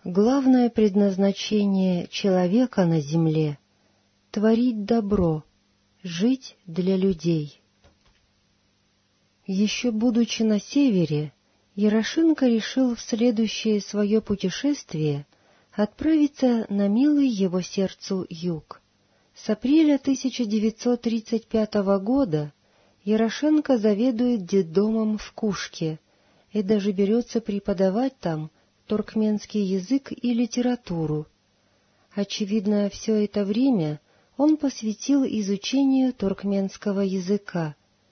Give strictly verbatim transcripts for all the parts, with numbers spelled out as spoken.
Главное предназначение человека на земле — творить добро, жить для людей. Еще будучи на севере, Ярошенко решил в следующее свое путешествие отправиться на милый его сердцу юг. С апреля тысяча девятьсот тридцать пятого года Ярошенко заведует детдомом в Кушке и даже берется преподавать там туркменский язык и литературу. Очевидно, все это время он посвятил изучению туркменского языка.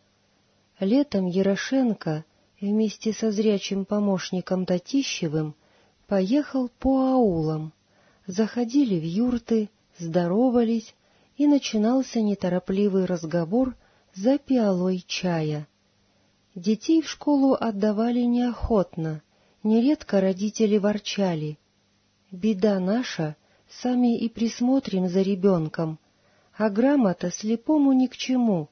Летом Ярошенко вместе со зрячим помощником Татищевым поехал по аулам, заходили в юрты, здоровались, и начинался неторопливый разговор за пиалой чая. Детей в школу отдавали неохотно, нередко родители ворчали: «Беда наша, сами и присмотрим за ребенком, а грамота слепому ни к чему».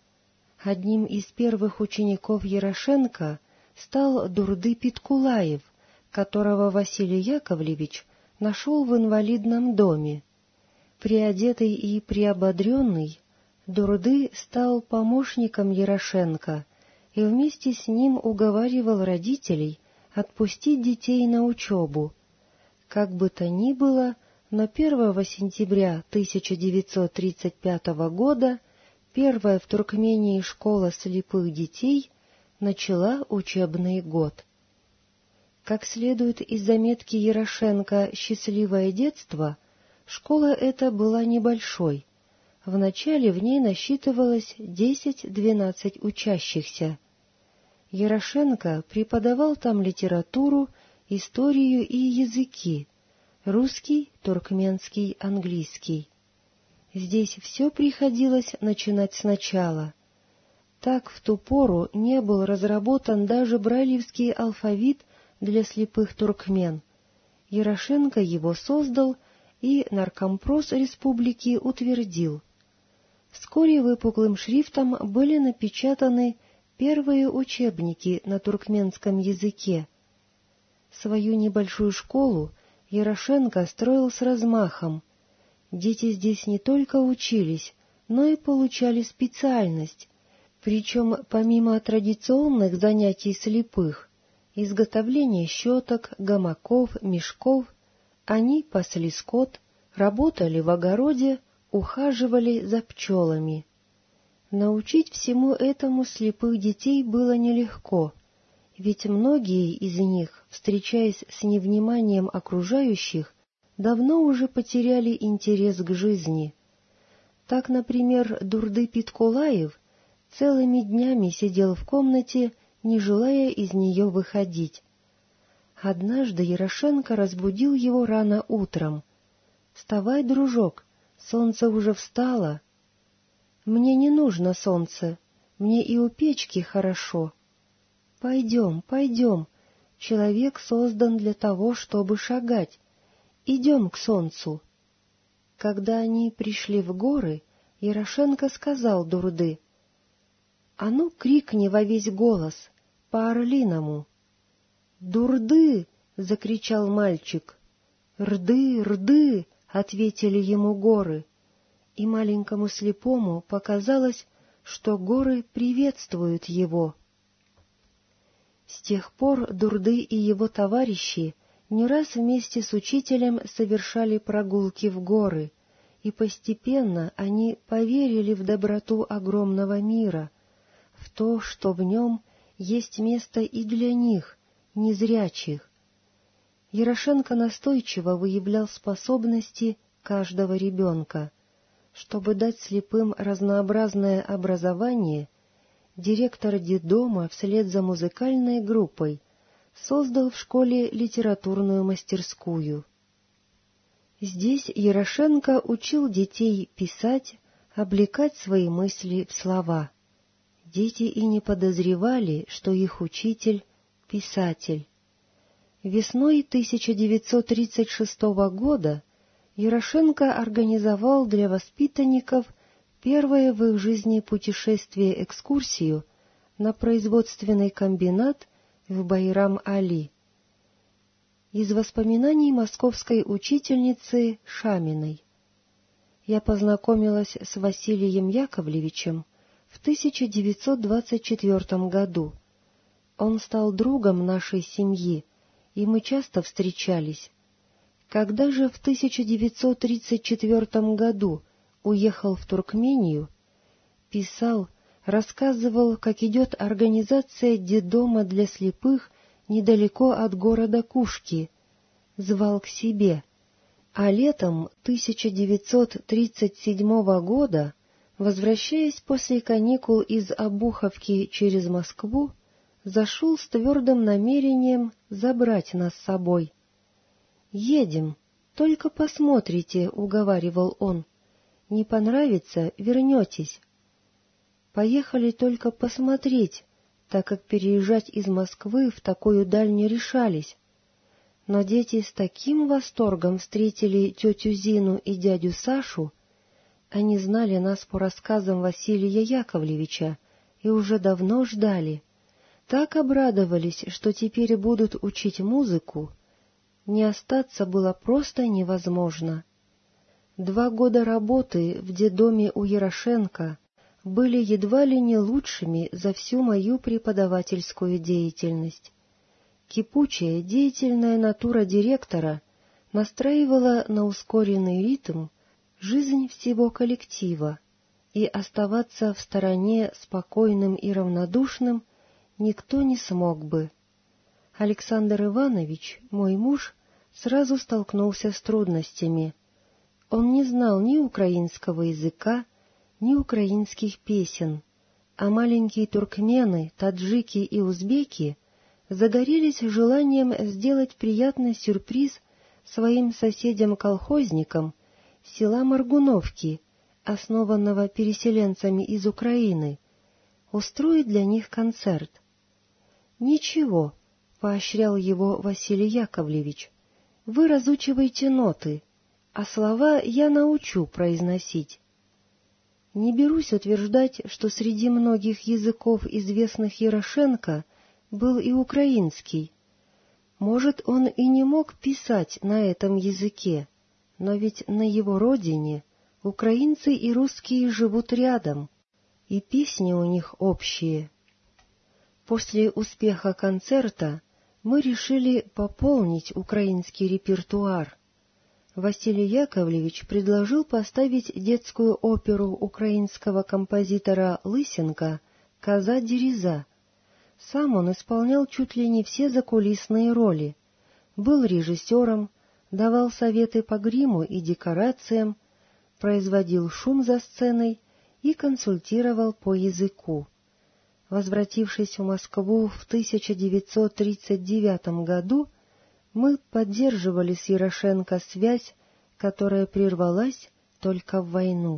Одним из первых учеников Ярошенко стал Дурды Питкулаев, которого Василий Яковлевич нашел в инвалидном доме. Приодетый и приободренный, Дурды стал помощником Ярошенко и вместе с ним уговаривал родителей отпустить детей на учебу. Как бы то ни было, но первого сентября тысяча девятьсот тридцать пятого года первая в Туркмении школа слепых детей начала учебный год. Как следует из заметки Ярошенко «Счастливое детство», школа эта была небольшой. Вначале в ней насчитывалось десять-двенадцать учащихся. Ярошенко преподавал там литературу, историю и языки — русский, туркменский, английский. Здесь все приходилось начинать сначала. Так в ту пору не был разработан даже брайлевский алфавит для слепых туркмен. Ярошенко его создал, и Наркомпрос республики утвердил. Вскоре выпуклым шрифтом были напечатаны первые учебники на туркменском языке. Свою небольшую школу Ярошенко строил с размахом. Дети здесь не только учились, но и получали специальность, причем помимо традиционных занятий слепых, изготовления щеток, гамаков, мешков, они пасли скот, работали в огороде, ухаживали за пчелами. Научить всему этому слепых детей было нелегко, ведь многие из них, встречаясь с невниманием окружающих, давно уже потеряли интерес к жизни. Так, например, Дурды Питкулаев целыми днями сидел в комнате, не желая из нее выходить. Однажды Ярошенко разбудил его рано утром. «Вставай, дружок, солнце уже встало». «Мне не нужно солнце, мне и у печки хорошо». «Пойдем, пойдем, человек создан для того, чтобы шагать. Идем к солнцу». Когда они пришли в горы, Ярошенко сказал Дурды: «А ну, крикни во весь голос, по-орлиному». «Дурды!» — закричал мальчик. «Рды, рды!» — ответили ему горы. И маленькому слепому показалось, что горы приветствуют его. С тех пор Дурды и его товарищи не раз вместе с учителем совершали прогулки в горы, и постепенно они поверили в доброту огромного мира, в то, что в нем есть место и для них, незрячих. Ярошенко настойчиво выявлял способности каждого ребенка. Чтобы дать слепым разнообразное образование, директор детдома вслед за музыкальной группой создал в школе литературную мастерскую. Здесь Ярошенко учил детей писать, облекать свои мысли в слова. Дети и не подозревали, что их учитель — писатель. Весной тысяча девятьсот тридцать шестого года Ярошенко организовал для воспитанников первое в их жизни путешествие-экскурсию на производственный комбинат в Байрам-Али. Из воспоминаний московской учительницы Шаминой. Я познакомилась с Василием Яковлевичем в тысяча девятьсот двадцать четвёртом году. Он стал другом нашей семьи, и мы часто встречались. Когда же в тысяча девятьсот тридцать четвёртом году уехал в Туркмению, писал, рассказывал, как идет организация детдома для слепых недалеко от города Кушки, звал к себе, а летом тысяча девятьсот тридцать седьмого года, возвращаясь после каникул из Обуховки через Москву, зашел с твердым намерением забрать нас с собой. «Едем, только посмотрите», — уговаривал он, — «не понравится — вернетесь». Поехали только посмотреть, так как переезжать из Москвы в такую даль не решались. Но дети с таким восторгом встретили тетю Зину и дядю Сашу, они знали нас по рассказам Василия Яковлевича и уже давно ждали, так обрадовались, что теперь будут учить музыку, не остаться было просто невозможно. Два года работы в детдоме у Ярошенко были едва ли не лучшими за всю мою преподавательскую деятельность. Кипучая, деятельная натура директора настраивала на ускоренный ритм жизнь всего коллектива, и оставаться в стороне спокойным и равнодушным никто не смог бы. Александр Иванович, мой муж, сразу столкнулся с трудностями. Он не знал ни украинского языка, ни украинских песен, а маленькие туркмены, таджики и узбеки загорелись желанием сделать приятный сюрприз своим соседям-колхозникам села Моргуновки, основанного переселенцами из Украины, устроить для них концерт. «Ничего», — поощрял его Василий Яковлевич, — «вы разучивайте ноты, а слова я научу произносить». Не берусь утверждать, что среди многих языков, известных Ярошенко, был и украинский. Может, он и не мог писать на этом языке, но ведь на его родине украинцы и русские живут рядом, и песни у них общие. После успеха концерта мы решили пополнить украинский репертуар. Василий Яковлевич предложил поставить детскую оперу украинского композитора Лысенко «Коза Дереза». Сам он исполнял чуть ли не все закулисные роли, был режиссером, давал советы по гриму и декорациям, производил шум за сценой и консультировал по языку. Возвратившись в Москву в тысяча девятьсот тридцать девятом году, мы поддерживали с Ярошенко связь, которая прервалась только в войну.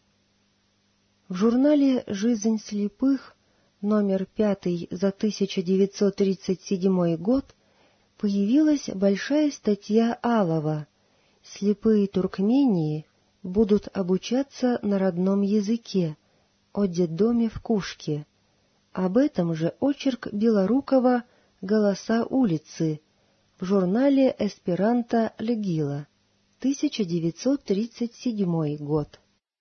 В журнале «Жизнь слепых», номер пятый за тысяча девятьсот тридцать седьмой год, появилась большая статья Алова «Слепые Туркмении будут обучаться на родном языке» о детдоме в Кушке. Об этом же очерк Белорукова «Голоса улицы» в журнале «Эсперанто Легила», тысяча девятьсот тридцать седьмой год.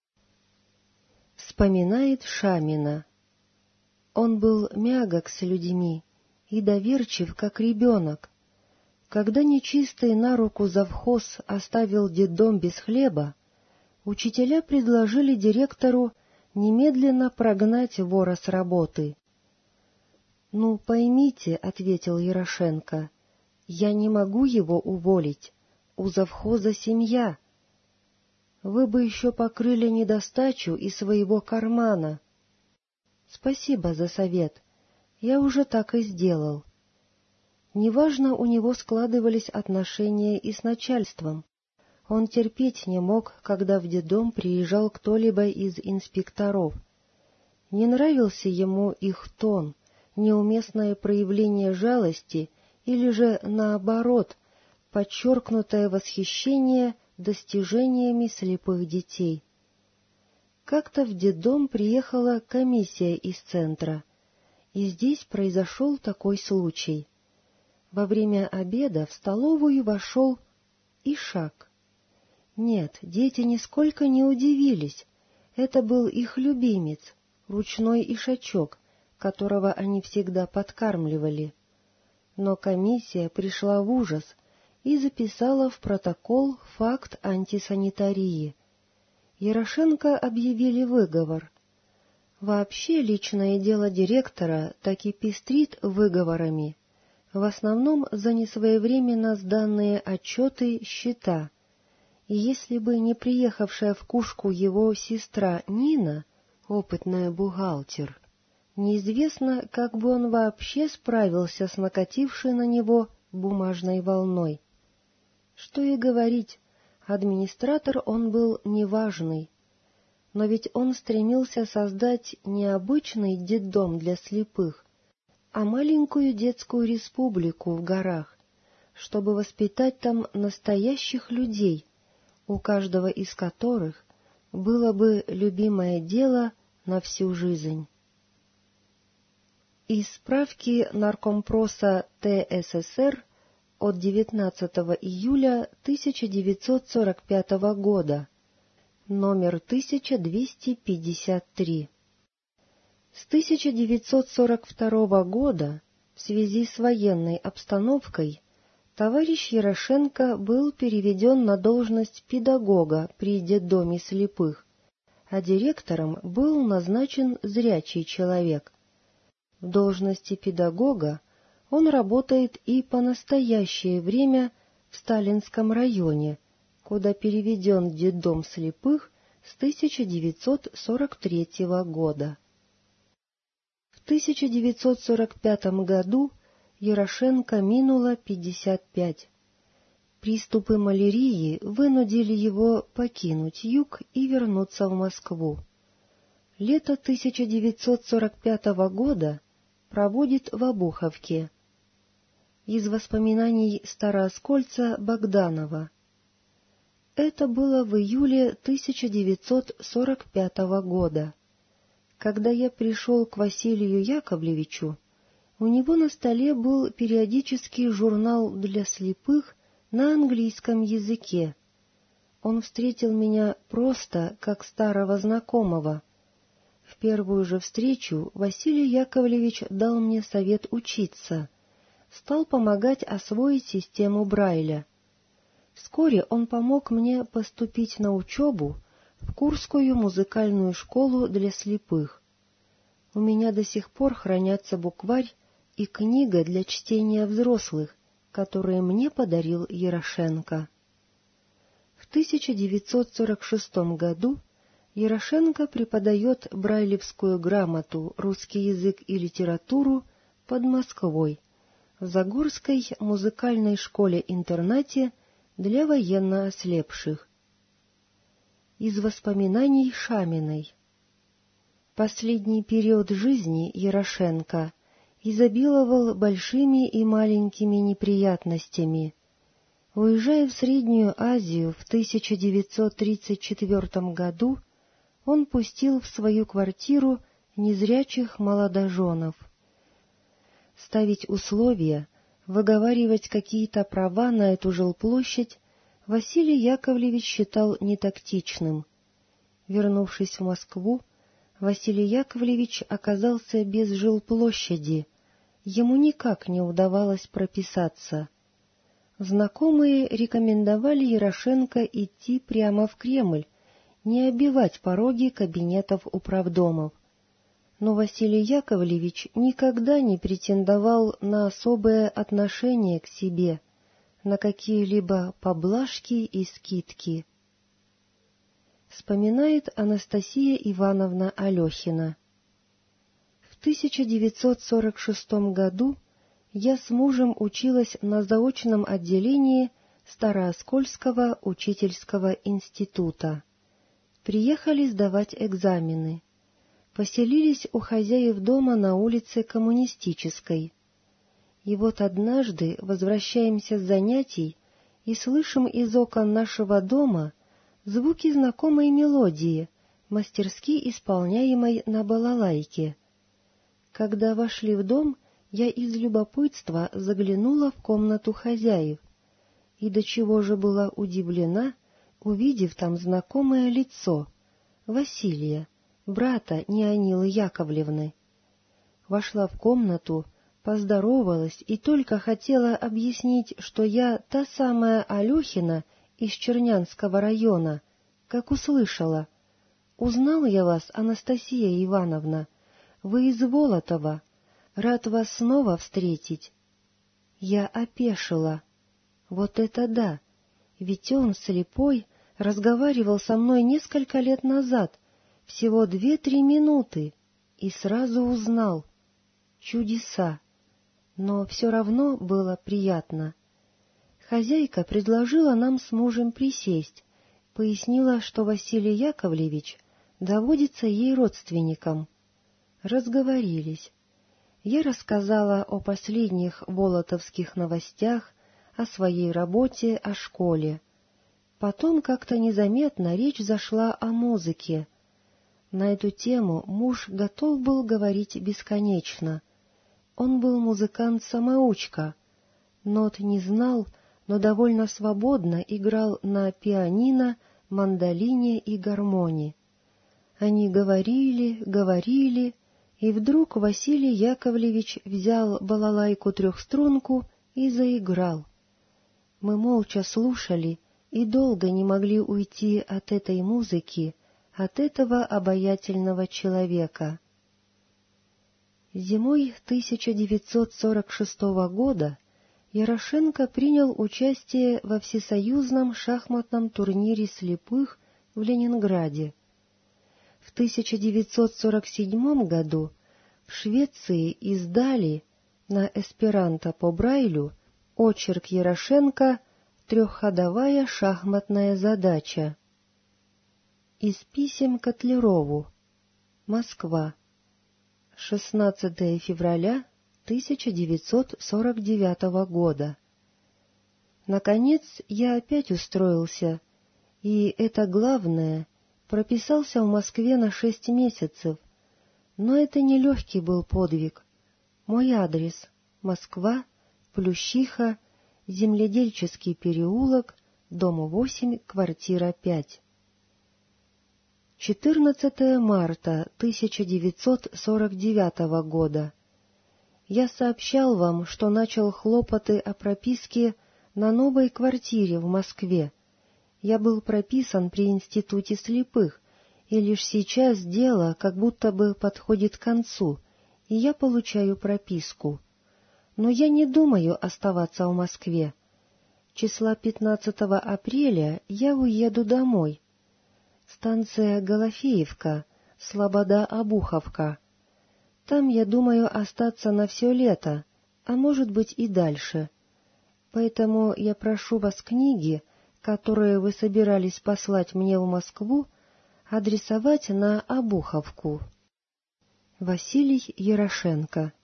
Вспоминает Шамина. Он был мягок с людьми и доверчив, как ребенок. Когда нечистый на руку завхоз оставил детдом без хлеба, учителя предложили директору немедленно прогнать вора с работы. — Ну, поймите, — ответил Ярошенко, — я не могу его уволить, у завхоза семья. Вы бы еще покрыли недостачу из своего кармана. Спасибо за совет, я уже так и сделал. Неважно, у него складывались отношения и с начальством. Он терпеть не мог, когда в детдом приезжал кто-либо из инспекторов. Не нравился ему их тон, неуместное проявление жалости или же, наоборот, подчеркнутое восхищение достижениями слепых детей. Как-то в детдом приехала комиссия из центра, и здесь произошел такой случай. Во время обеда в столовую вошел Ишак. Нет, дети нисколько не удивились. Это был их любимец, ручной ишачок, которого они всегда подкармливали. Но комиссия пришла в ужас и записала в протокол факт антисанитарии. Ярошенко объявили выговор. Вообще личное дело директора так и пестрит выговорами, в основном за несвоевременно сданные отчеты счета. И если бы не приехавшая в Кушку его сестра Нина, опытная бухгалтер, неизвестно, как бы он вообще справился с накатившей на него бумажной волной. Что и говорить, администратор он был неважный, но ведь он стремился создать не обычный детдом для слепых, а маленькую детскую республику в горах, чтобы воспитать там настоящих людей, у каждого из которых было бы любимое дело на всю жизнь. Из справки Наркомпроса ТССР от девятнадцатого июля тысяча девятьсот сорок пятого года, номер тысяча двести пятьдесят три. С тысяча девятьсот сорок второго года в связи с военной обстановкой товарищ Ярошенко был переведен на должность педагога при детдоме слепых, а директором был назначен зрячий человек. В должности педагога он работает и по настоящее время в Сталинском районе, куда переведен детдом слепых с тысяча девятьсот сорок третьего года. В тысяча девятьсот сорок пятом году Ярошенко минуло пятьдесят пять. Приступы малярии вынудили его покинуть юг и вернуться в Москву. Лето тысяча девятьсот сорок пятого года проводит в Обуховке. Из воспоминаний старооскольца Богданова. Это было в июле тысяча девятьсот сорок пятого года. Когда я пришел к Василию Яковлевичу, у него на столе был периодический журнал для слепых на английском языке. Он встретил меня просто как старого знакомого. В первую же встречу Василий Яковлевич дал мне совет учиться, стал помогать освоить систему Брайля. Вскоре он помог мне поступить на учебу в Курскую музыкальную школу для слепых. У меня до сих пор хранятся букварь и книга для чтения взрослых, которые мне подарил Ярошенко. В тысяча девятьсот сорок шестом году Ярошенко преподает брайлевскую грамоту, русский язык и литературу под Москвой в Загорской музыкальной школе-интернате для военно ослепших. Из воспоминаний Шаминой. Последний период жизни Ярошенко изобиловал большими и маленькими неприятностями. Уезжая в Среднюю Азию в тысяча девятьсот тридцать четвёртом году, он пустил в свою квартиру незрячих молодоженов. Ставить условия, выговаривать какие-то права на эту жилплощадь Василий Яковлевич считал нетактичным. Вернувшись в Москву, Василий Яковлевич оказался без жилплощади, ему никак не удавалось прописаться. Знакомые рекомендовали Ярошенко идти прямо в Кремль, не оббивать пороги кабинетов управдомов. Но Василий Яковлевич никогда не претендовал на особое отношение к себе, на какие-либо поблажки и скидки. Вспоминает Анастасия Ивановна Алехина. В тысяча девятьсот сорок шестом году я с мужем училась на заочном отделении Старооскольского учительского института. Приехали сдавать экзамены. Поселились у хозяев дома на улице Коммунистической. И вот однажды возвращаемся с занятий и слышим из окон нашего дома звуки знакомой мелодии, мастерски исполняемой на балалайке. Когда вошли в дом, я из любопытства заглянула в комнату хозяев, и до чего же была удивлена, увидев там знакомое лицо Василия, брата Неонилы Яковлевны. Вошла в комнату, поздоровалась и только хотела объяснить, что я та самая Алехина из Чернянского района, как услышала: «Узнал я вас, Анастасия Ивановна, вы из Волотова, рад вас снова встретить». Я опешила. Вот это да! Ведь он, слепой, разговаривал со мной несколько лет назад, всего две-три минуты, и сразу узнал. Чудеса! Но все равно было приятно. Хозяйка предложила нам с мужем присесть, пояснила, что Василий Яковлевич доводится ей родственником. Разговорились. Я рассказала о последних волотовских новостях, о своей работе, о школе. Потом как-то незаметно речь зашла о музыке. На эту тему муж готов был говорить бесконечно. Он был музыкант-самоучка, нот не знал, но довольно свободно играл на пианино, мандолине и гармони. Они говорили, говорили, и вдруг Василий Яковлевич взял балалайку-трехструнку и заиграл. Мы молча слушали и долго не могли уйти от этой музыки, от этого обаятельного человека. Зимой тысяча девятьсот сорок шестого года Ярошенко принял участие во всесоюзном шахматном турнире слепых в Ленинграде. В тысяча девятьсот сорок седьмом году в Швеции издали на эсперанто по Брайлю очерк Ярошенко «Трехходовая шахматная задача». Из писем Котлерову. Москва. шестнадцатое февраля тысяча девятьсот сорок девятого года. Наконец я опять устроился, и это главное, прописался в Москве на шесть месяцев, но это не легкий был подвиг. Мой адрес — Москва, Плющиха, Земледельческий переулок, дом восемь, квартира пять. четырнадцатое марта тысяча девятьсот сорок девятого года. Я сообщал вам, что начал хлопоты о прописке на новой квартире в Москве. Я был прописан при Институте слепых, и лишь сейчас дело как будто бы подходит к концу, и я получаю прописку. Но я не думаю оставаться в Москве. Числа пятнадцатого апреля я уеду домой. Станция Голофеевка, Слобода-Обуховка. Там я думаю остаться на все лето, а может быть и дальше. Поэтому я прошу вас книги, которые вы собирались послать мне в Москву, адресовать на Обуховку. Василий Ярошенко.